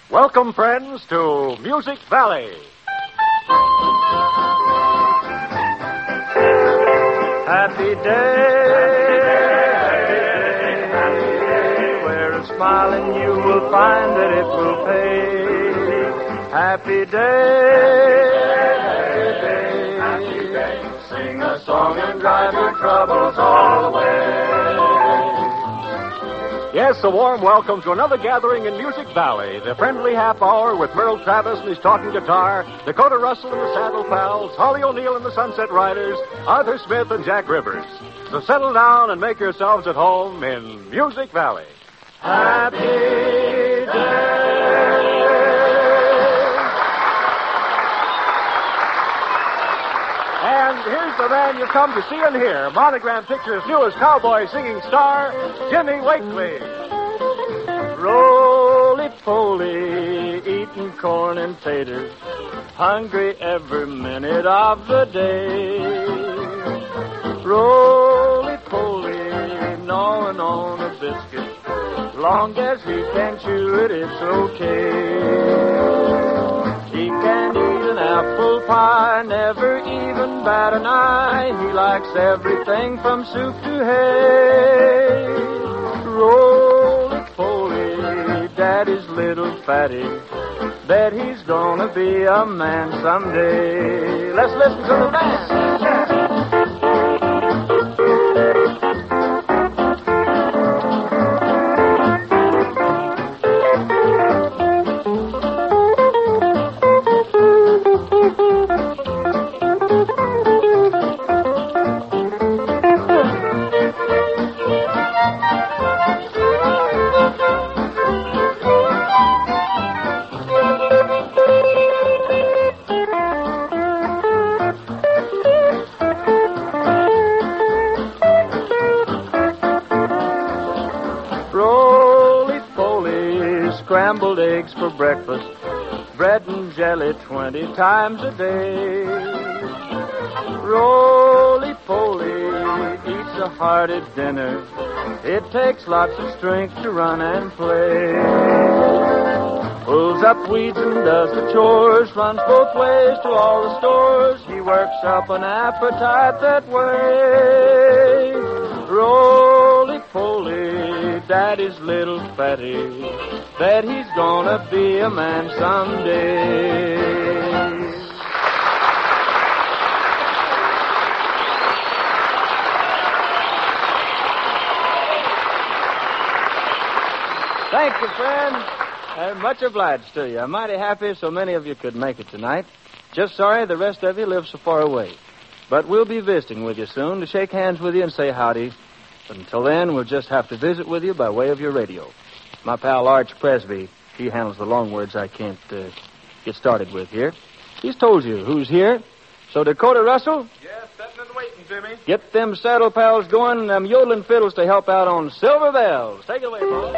Welcome, friends, to Music Valley. Happy day, happy day, where a smiling you will find that it will pay. Happy day, happy day, sing a song and drive your troubles all away. Yes, a warm welcome to another gathering in Music Valley, the friendly half hour with Merle Travis and his talking guitar, Dakota Russell and the Saddle Pals, Holly O'Neill and the Sunset Riders, Arthur Smith and Jack Rivers. So settle down and make yourselves at home in Music Valley. Happy day. And here's the man you've come to see and hear, Monogram Pictures' newest cowboy singing star, Jimmy Wakely. Roly-poly, eating corn and taters, hungry every minute of the day. Roly-poly, gnawing on a biscuit, long as he can chew it, it's okay. He can eat an apple pie, never even bat an eye. He likes everything from soup to hay. Roly-poly, Daddy's little fatty, bet he's gonna be a man someday. Let's listen to the band. Scrambled eggs for breakfast, bread and jelly 20 times a day. Roly-poly eats a hearty dinner. It takes lots of strength to run and play. Pulls up weeds and does the chores, runs both ways to all the stores. He works up an appetite that way. Roly-poly, Daddy's little fatty, bet he's gonna be a man someday. Thank you, friend. I'm much obliged to you. I'm mighty happy so many of you could make it tonight. Just sorry the rest of you live so far away. But we'll be visiting with you soon to shake hands with you and say howdy. But until then, we'll just have to visit with you by way of your radio. My pal Arch Presby, he handles the long words I can't get started with here. He's told you who's here. So, Dakota Russell? Yes, sitting and waiting, Jimmy. Get them Saddle Pals going and them yodeling fiddles to help out on Silver Bells. Take it away, folks.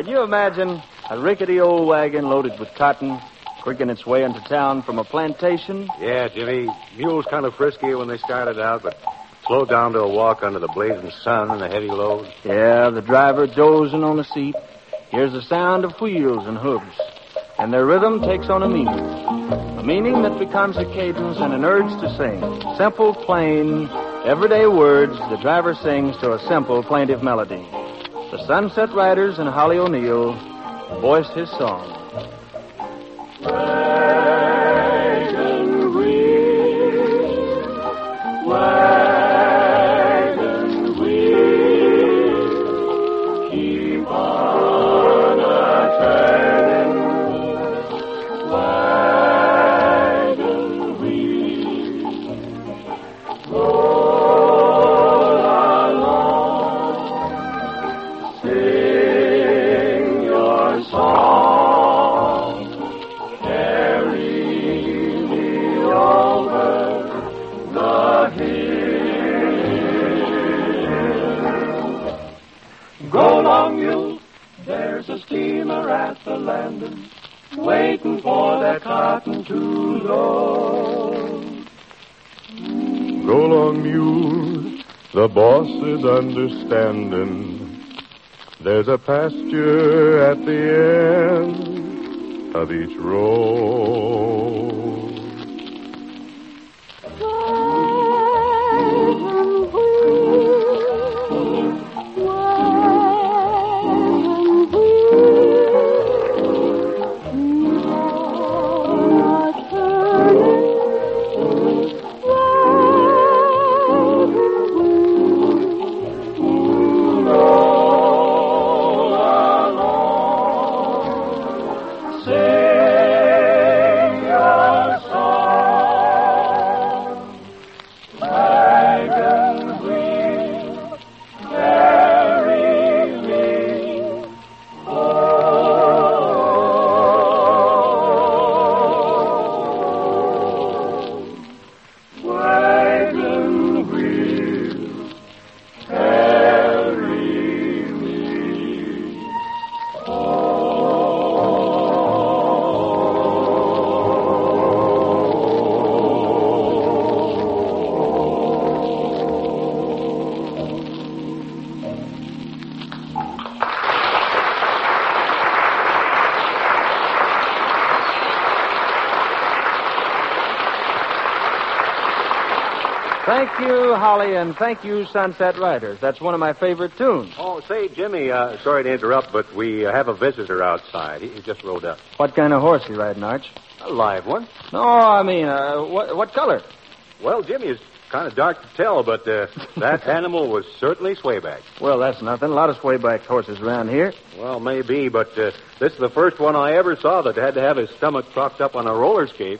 Can you imagine a rickety old wagon loaded with cotton creaking its way into town from a plantation? Yeah, Jimmy. Mules kind of frisky when they started out, but slowed down to a walk under the blazing sun and the heavy load. Yeah, the driver dozing on the seat. Here's the sound of wheels and hooves, and their rhythm takes on a meaning that becomes a cadence and an urge to sing. Simple, plain, everyday words the driver sings to a simple, plaintive melody. The Sunset Riders and Holly O'Neill voice his song. Wagon wheel, wagon wheel, keep on a-turning. Wagon wheel, roll along, sing your song, carry me over the hill. Go along, mule, there's a steamer at the landing, waiting for that cotton to load. Go along, mule, the boss is understanding. There's a pasture at the end of each road. Thank you, Holly, and thank you, Sunset Riders. That's one of my favorite tunes. Oh, say, Jimmy, sorry to interrupt, but we have a visitor outside. He just rode up. What kind of horse you riding, Arch? A live one. No, I mean, what color? Well, Jimmy, it's kind of dark to tell, but that animal was certainly swayback. Well, that's nothing. A lot of swayback horses around here. Well, maybe, but this is the first one I ever saw that had to have his stomach propped up on a roller skate.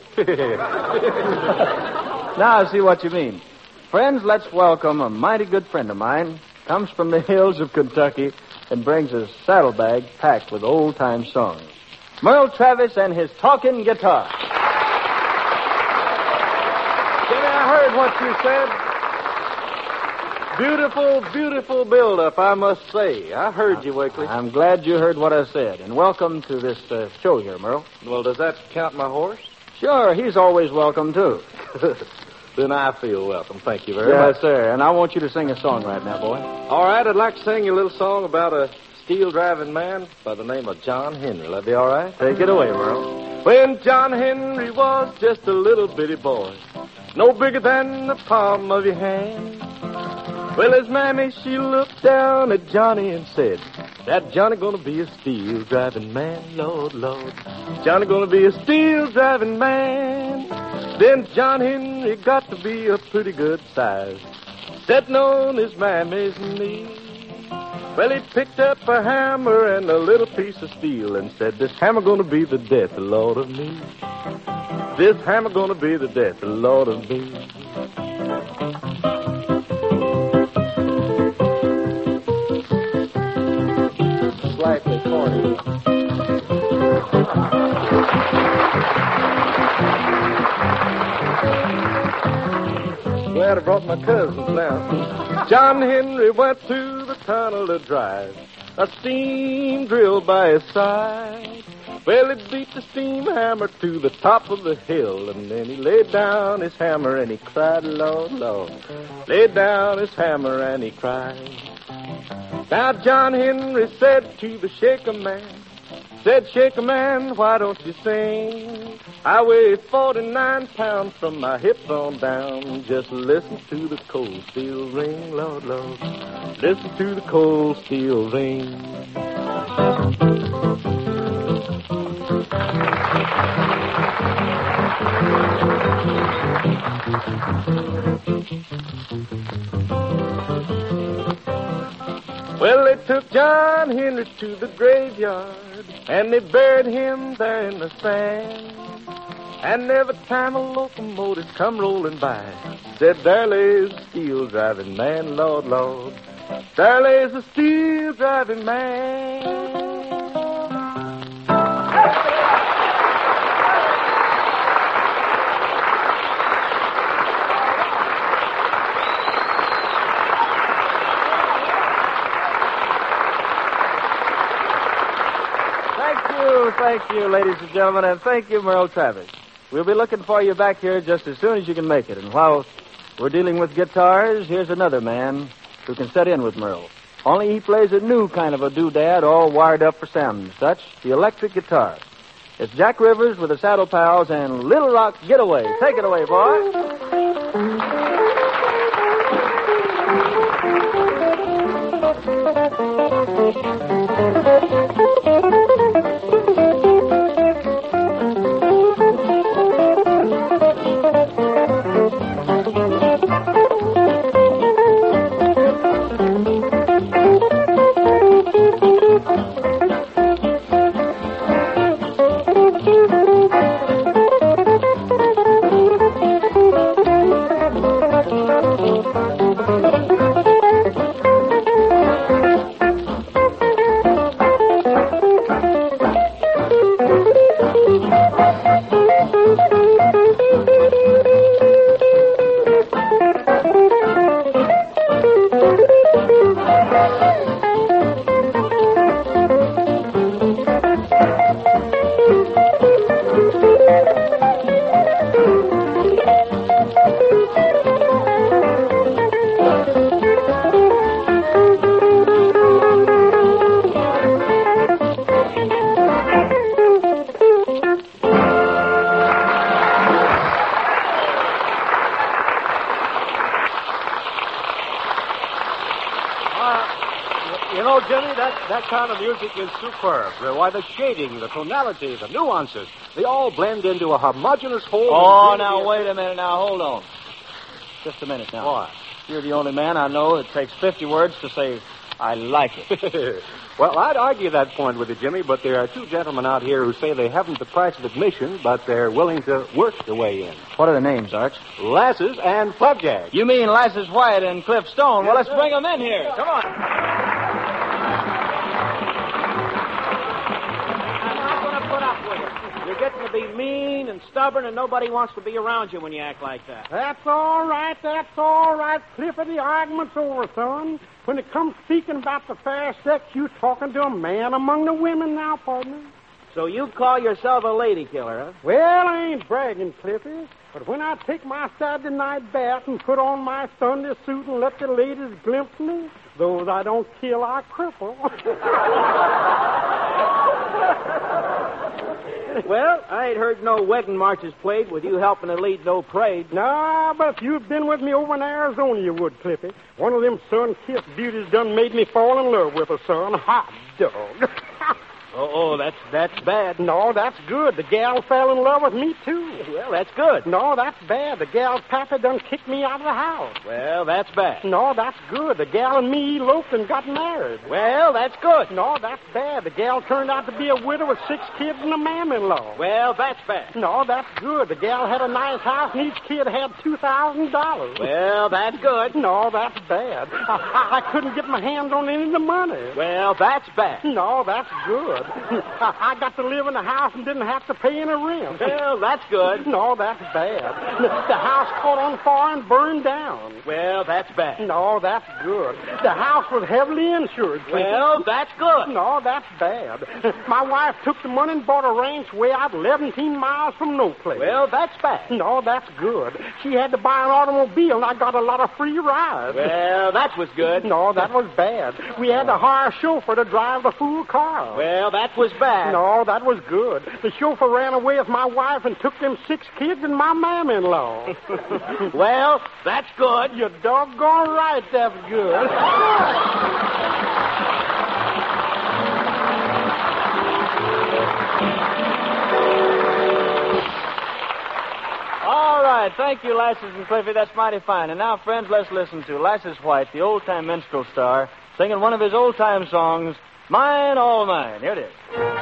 Now I see what you mean. Friends, let's welcome a mighty good friend of mine. Comes from the hills of Kentucky and brings his saddlebag packed with old-time songs. Merle Travis and his talking guitar. Jimmy, I heard what you said. Beautiful, beautiful build-up, I must say. I heard you, Wakely. I'm glad you heard what I said. And welcome to this show here, Merle. Well, does that count my horse? Sure, he's always welcome, too. Then I feel welcome. Thank you very much. Yes, sir. And I want you to sing a song right now, boy. All right, I'd like to sing you a little song about a steel-driving man by the name of John Henry. That'd be all right? Take it away, Merle. When John Henry was just a little bitty boy, no bigger than the palm of your hand. Well, his mammy, she looked down at Johnny and said, that Johnny gonna be a steel-driving man, Lord, Lord. Johnny gonna be a steel-driving man. Then John Henry got to be a pretty good size, sitting on his mammy's knee. Well, he picked up a hammer and a little piece of steel and said, this hammer gonna be the death, Lord, of me. This hammer gonna be the death, Lord, of me. Slightly corny. Glad I brought my cousins now. John Henry went to the tunnel to drive. a steam drill by his side. Well, he beat the steam hammer to the top of the hill, and then he laid down his hammer and he cried, Lord, Lord. Laid down his hammer and he cried. Now John Henry said to the shaker man, said, Shaker man, why don't you sing? I weigh 49 pounds from my hips on down. Just listen to the cold steel ring, Lord, Lord. Listen to the cold steel ring. Well, they took John Henry to the graveyard, and they buried him there in the sand. And every time a locomotive come rolling by, said, there lays a steel-driving man, Lord, Lord. There lays a steel-driving man. Thank you, ladies and gentlemen, and thank you, Merle Travis. We'll be looking for you back here just as soon as you can make it. And while we're dealing with guitars, here's another man who can set in with Merle. Only he plays a new kind of a doodad, all wired up for sound and such, the electric guitar. It's Jack Rivers with the Saddle Pals and Little Rock Getaway. Take it away, boy. Jimmy, that kind of music is superb. Why, the shading, the tonality, the nuances, they all blend into a homogeneous whole. Oh, now, wait a minute. Now, hold on. Just a minute now. What? You're the only man I know that takes 50 words to say, I like it. Well, I'd argue that point with you, Jimmy, but there are two gentlemen out here who say they haven't the price of admission, but they're willing to work their way in. What are the names, Arch? Lasses and Flapjack. You mean Lasses Wyatt and Cliff Stone? Well, let's bring them in here. Come on. You're getting to be mean and stubborn, and nobody wants to be around you when you act like that. That's all right, Clifford. The argument's over, son. When it comes speaking about the fair sex, you talking to a man among the women now, partner. So you call yourself a lady killer, huh? Well, I ain't bragging, Cliffy, but when I take my Saturday night bath and put on my Sunday suit and let the ladies glimpse me, those I don't kill, I cripple. Well, I ain't heard no wedding marches played with you helping to lead no parade. Nah, but if you'd been with me over in Arizona, you would, Cliffy. One of them sun-kissed beauties done made me fall in love with her, son. Hot dog. Oh, that's bad. No, that's good. The gal fell in love with me, too. Well, that's good. No, that's bad. The gal's papa done kicked me out of the house. Well, that's bad. No, that's good. The gal and me eloped and got married. Well, that's good. No, that's bad. The gal turned out to be a widow with 6 kids and a mam-in-law. Well, that's bad. No, that's good. The gal had a nice house and each kid had $2,000. Well, that's good. No, that's bad. I couldn't get my hands on any of the money. Well, that's bad. No, that's good. bad. I got to live in the house and didn't have to pay any rent. Well, that's good. No, that's bad. The house caught on fire and burned down. Well, that's bad. No, that's good. The house was heavily insured. Well, that's good. No, that's bad. My wife took the money and bought a ranch way out 17 miles from no place. Well, that's bad. No, that's good. She had to buy an automobile, and I got a lot of free rides. Well, that was good. No, that was bad. We had to hire a chauffeur to drive the fool car. Well, that was bad. No, that was good. The chauffeur ran away with my wife and took them 6 kids and my mom-in-law. Well, that's good. You're doggone right, that's good. All right, thank you, Lasses and Cliffy. That's mighty fine. And now, friends, let's listen to Lasses White, the old-time minstrel star, singing one of his old-time songs, Mine, All Mine. Here it is.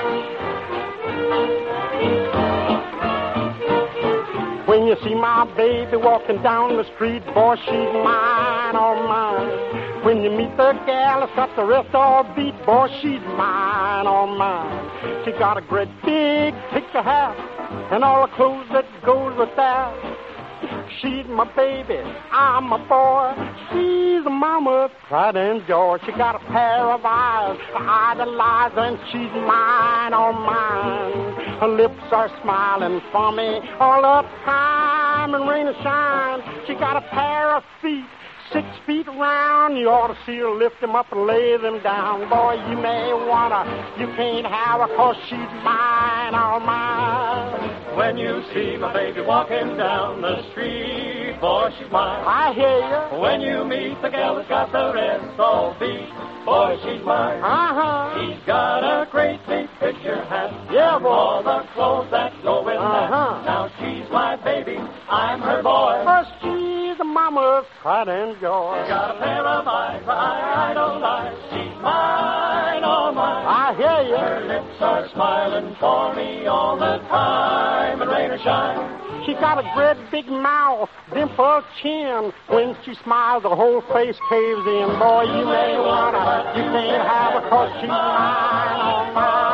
When you see my baby walking down the street, boy, she's mine, all mine. When you meet the gal that's got the rest all beat, boy, she's mine, all mine. She got a great big picture hat and all the clothes that goes with that. She's my baby, I'm my boy. She's a mama's pride and joy. She got a pair of eyes to idolize, and she's mine, all mine. Her lips are smiling for me all the time, and rain or shine. She got a pair of feet 6 feet round. You ought to see her lift them up and lay them down. Boy, you may wanna, you can't have her, 'cause she's mine, all mine. When you see my baby walking down the street, boy, she's mine. I hear you. When you meet the gal that's got the rest all beat, boy, she's mine. Uh-huh. She's got a great big picture hat. Yeah, boy. All the clothes that go with that. Now she's my baby, I'm her boy. 'Cause she's a mama's pride and joy. She's got a pair of eyes I don't lie. She's mine, all mine. I hear you. Her lips are smiling for me all the time, and rain or shine. She got a great big mouth, dimpled chin. When she smiles, the whole face caves in. Boy, you may wanna, you can't have her, 'cause she's mine, all mine.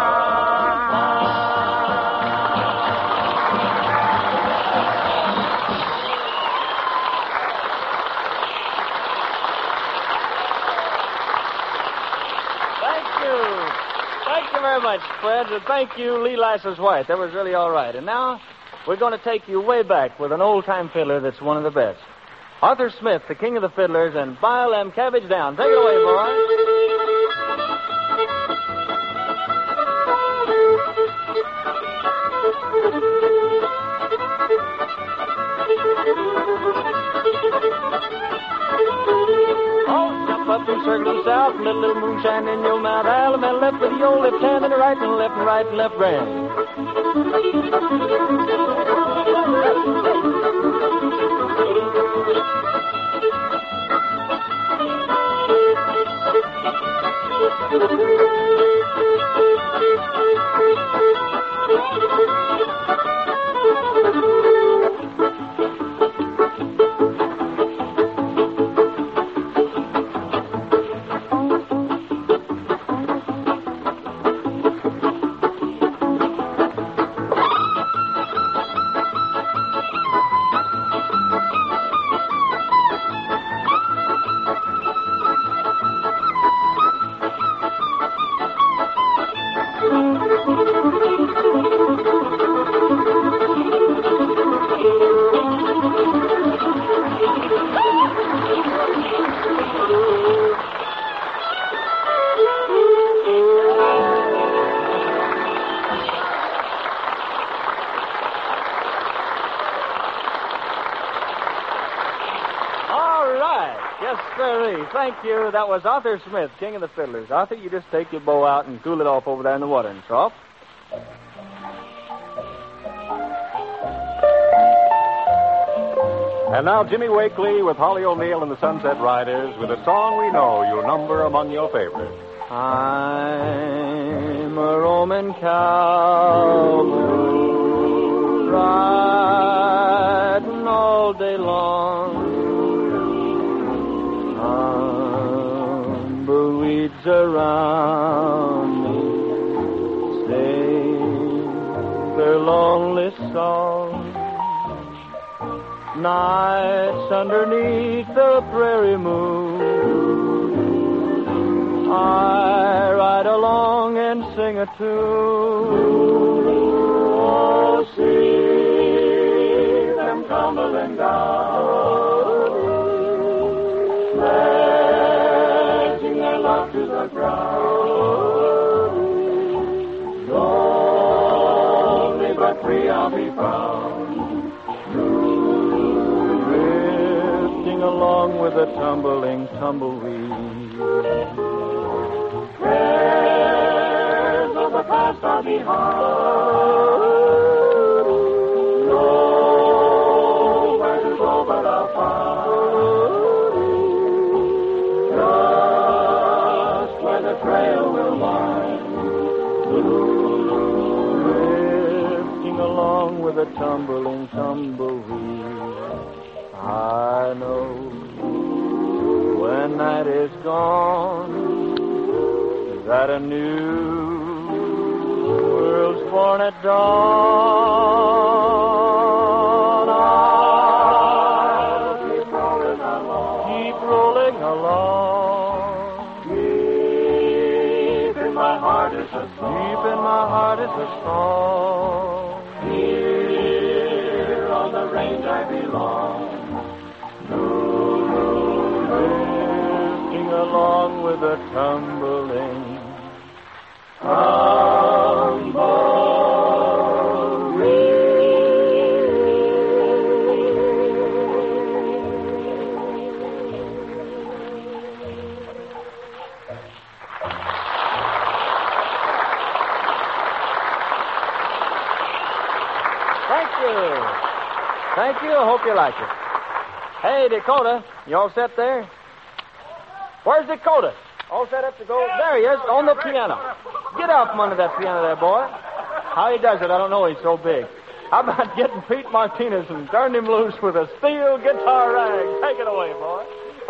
Thank you very much, Fred. And thank you, Lee Lasses White. That was really all right. And now we're going to take you way back with an old-time fiddler that's one of the best. Arthur Smith, the king of the fiddlers, and Bile them cabbage down. Take it away, boy. Oh, jump up and circle them south, and let a little moonshine in your mouth. Allemande left with the old left hand and the right and left and right and left grand. Thank you. That was Arthur Smith, king of the fiddlers. Arthur, you just take your bow out and cool it off over there in the watering trough. And now Jimmy Wakely with Holly O'Neill and the Sunset Riders with a song we know you'll number among your favorites. I'm a Roman cowboy riding all day long. Tumbleweeds around me, lonely song. Nights underneath the prairie moon, I ride along and sing a tune. Oh, see them tumbling down, pledging their love to the ground. Lonely but free I'll be found, drifting along with a tumbling tumbleweed. Cares of the past are behind. Nowhere to go but I'll find just where the trail will wind. Drifting along with a tumbling tumbleweed. I know when night is gone that a new world's born at dawn. I'll keep rolling along, Deep in my heart is a song. deep in my heart is a song. Here on the range I belong. Drifting along with a tumbling Thank you. I hope you like it. Hey, Dakota, you all set there? Where's Dakota? All set up to go? There he is, on the piano. Get out from under that piano there, boy. How he does it, I don't know. He's so big. How about getting Pete Martinez and turning him loose with a steel guitar rag? Take it away, boy.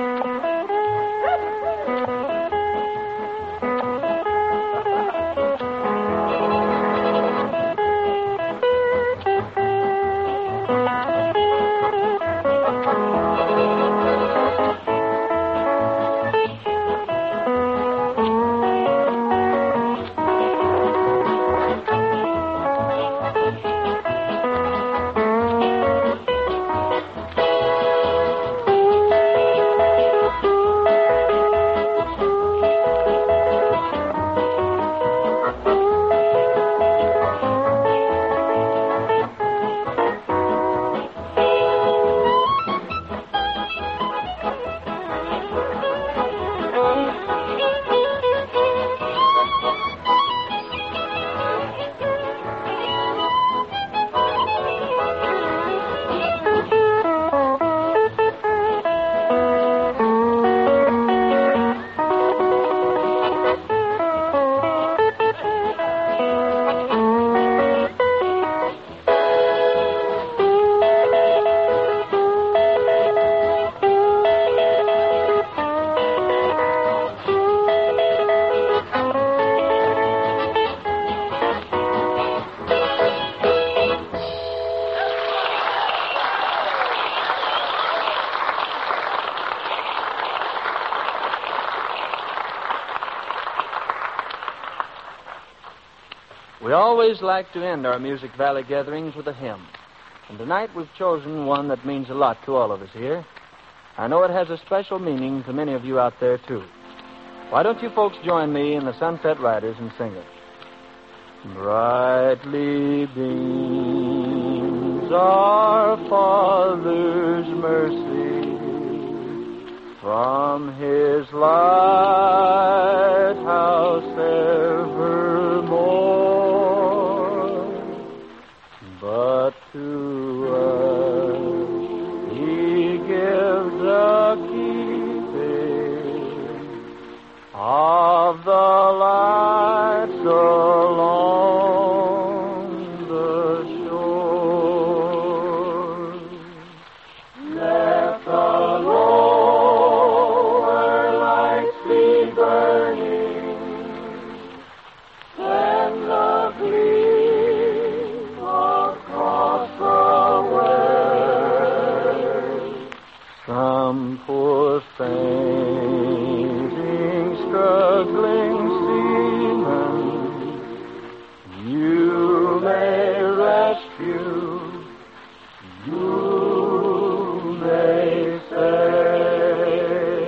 We always like to end our Music Valley gatherings with a hymn. And tonight we've chosen one that means a lot to all of us here. I know it has a special meaning to many of you out there, too. Why don't you folks join me in the Sunset Riders and sing it? Brightly beams our Father's mercy from His lighthouse evermore. But to us He gives a keeping of the lights along the shore. Let the lower lights be burning you, you may say.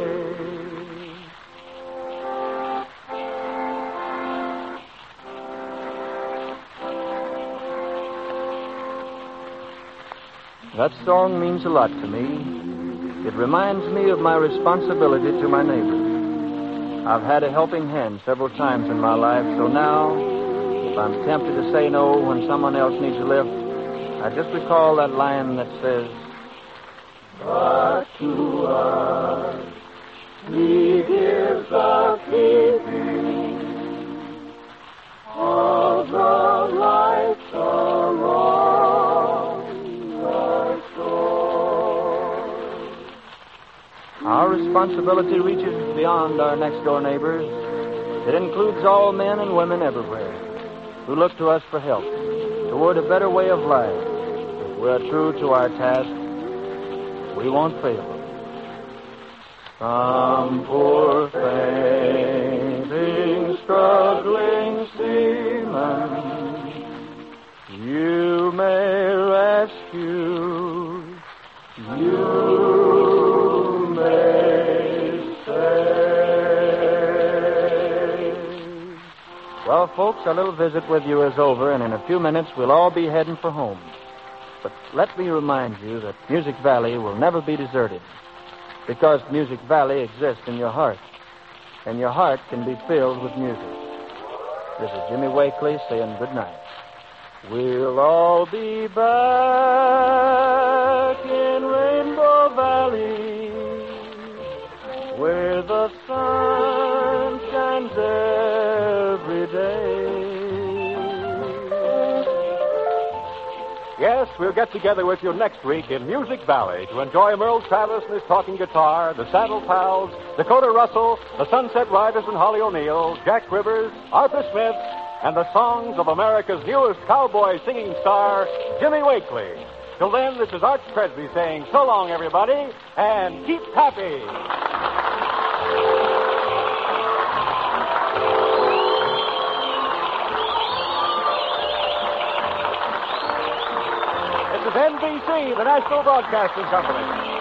That song means a lot to me. It reminds me of my responsibility to my neighbors. I've had a helping hand several times in my life, so now, if I'm tempted to say no when someone else needs a lift, I just recall that line that says, but to us He gives the keeping of the lights along the shore. Our responsibility reaches beyond our next-door neighbors. It includes all men and women everywhere who look to us for help toward a better way of life. If we're true to our task, we won't fail. Some poor fainting, struggling seaman you may rescue, you may save. Well, folks, our little visit with you is over, and in a few minutes we'll all be heading for home. But let me remind you that Music Valley will never be deserted, because Music Valley exists in your heart, and your heart can be filled with music. This is Jimmy Wakely saying good night. We'll all be back in Rainbow Valley, where the sun shines every day. Yes, we'll get together with you next week in Music Valley to enjoy Merle Travis and his talking guitar, the Saddle Pals, Dakota Russell, the Sunset Riders and Holly O'Neill, Jack Rivers, Arthur Smith, and the songs of America's newest cowboy singing star, Jimmy Wakely. Till then, this is Art Cresby saying so long, everybody, and keep happy. This is NBC, the National Broadcasting Company.